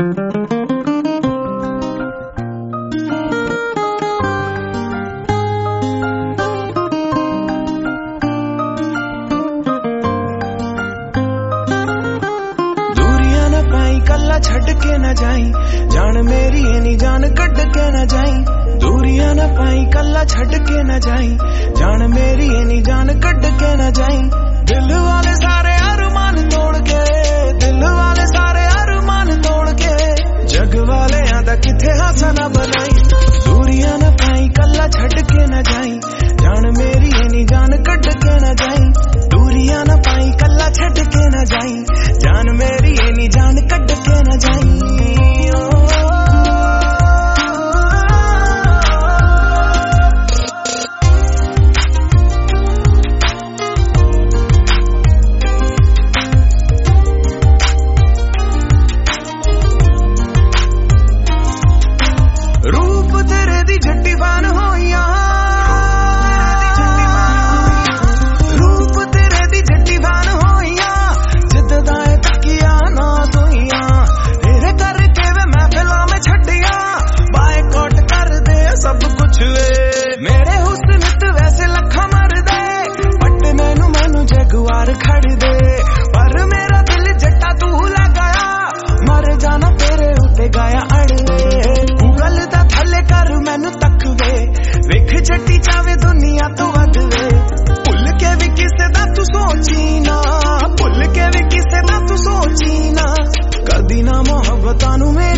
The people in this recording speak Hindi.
कल्ला छड़ के न जाई, जान मेरी है नी जान कट के न जाई। दूरियां न पाई कल्ला छड़ के न जाई, जान मेरी है नी जान कट के न जाई। दिल वाले सारे अरमान तोड़ के, दिल वाले सारे अरमान तोड़ के, जग वाले आदा किथे हासा ना बनाई। दूरियां न पाई कल्ला छड़ के न जाई, जान मेरी है नी जान कट के न जाई। दूरियां न पाई कल्ला छड़ के न जाई, जान मेरी है नी जान कट के न जाई। रूप तेरे दी जट्टी बान होइया, रूप तेरे दी जट्टी बान होइया, जिद्दां तकिया ना सोइया। तेरे करके वे महफिलां में छड्डिया, बायकॉट कर दे सब कुछ वे। मेरे हुस्न ते वैसे लखा मर दे, बट मैनू जगवार खड़ दे। पर मेरा दिल जट्टा तू लग गया, मर जाना तेरे उत्ते गाया अड़वे। गूगल दा थले कर मैनू तक वे, वेख जट्टी चावे दुनिया तो वध वे। भुल के भी किसे दा तू सोची ना, भुल के भी किसे दा तू सोची ना, कदी ना मोहब्बतां नू